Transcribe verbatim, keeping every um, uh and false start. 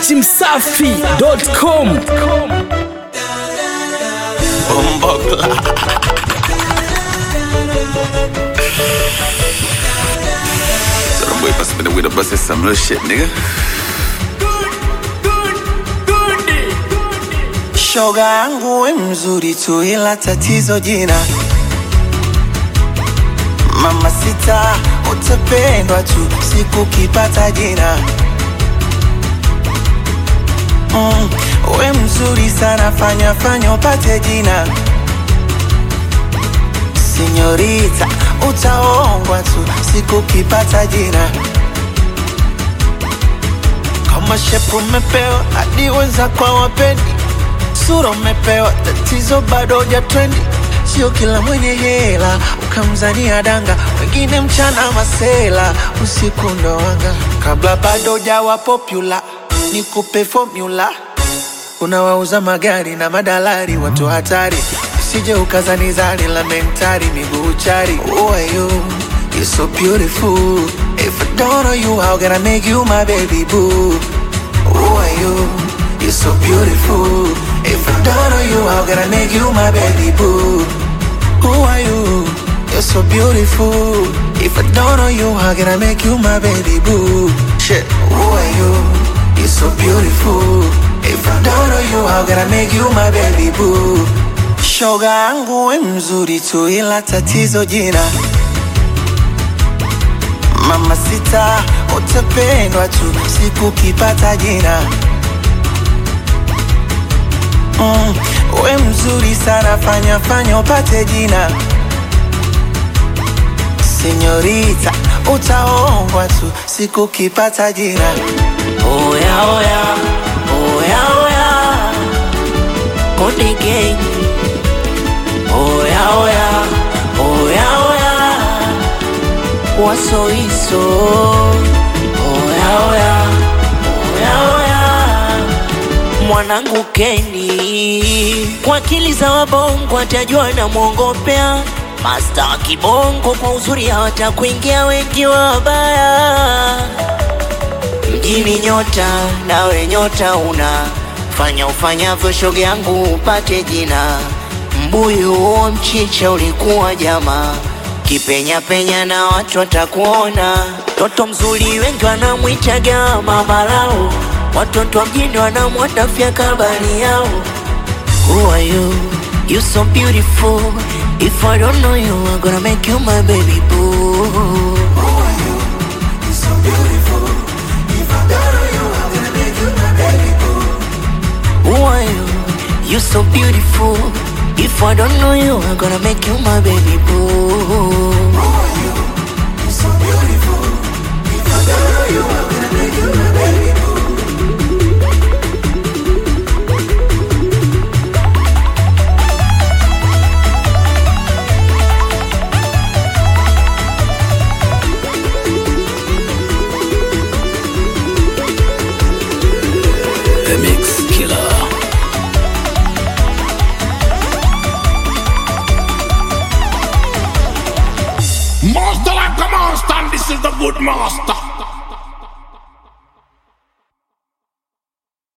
msafi dot com. Bombokla. So the boy must have been with a bus and some little shit, nigga. Shoga yangu we mzuri tu ila tatizo jina. Mama sita utapendwa tu siku kipata jina. Mm, we mzuri sana fanya fanya upate jina. Senyorita utaongwa tu siku kipata jina. Kama shepu umepewa hadi wenza kwa wapendi. Sura umepewa tatizo bado huja trendi. Sio kila mwenye hela ukamzania danga, wengine mchana masela usiku ndo wanga. Kabla bado hujawa popular nikupe formula. Unawauza magari na madalari watu hatari, usije ukazani zari la mentari miguu chari. Who are you? You're so beautiful. If I don't know you, how can I make you my baby boo? Who are you? You're so beautiful. If I don't know you, how can I make you my baby boo? Who are you? You're so beautiful. If I don't know you, how can I make you my baby boo? Shit. Who are you? You're so beautiful. If I don't know you, how can I make you my baby boo? Shoga yangu we mzuri tu ila tatizo jina. Mama sita utapendwa tu siku kipata jina. Mm, we mzuri sana fanya fanya upate jina. Senyorita utaongwa tu siku kipata jina. Oya oya, oya oya, Konde Gang. Oya oya, oya oya, Wasoiso. Oya oya, oya oya, mwanangu Kenny. Kwa akili za wabongo atajua na mwongopea. Master wa kibongo kwa uzuri hawatakuingia wengi wabaya. Mjini nyota nawe nyota una, fanya ufanyavyo shoga yangu upate jina. Mbuyu huo mchicha ulikuwa jama, kipenya penya na watu watakuona. Toto mzuri wengi wanamwitaga mama lao, watoto wa mjini wanamwatafia kabari yao. Who are you? You so beautiful. If I don't know you, I'm gonna make you my baby boo. Who are you? You so beautiful. If I don't know you, I'm gonna make you my baby boo. Who are you? You so beautiful. If I don't know you, I'm gonna make you my baby boo. Who are you? You so beautiful. If I don't know you, I'm gonna make you my baby boo. The Mix Killer. Master like a master, and this is the good master.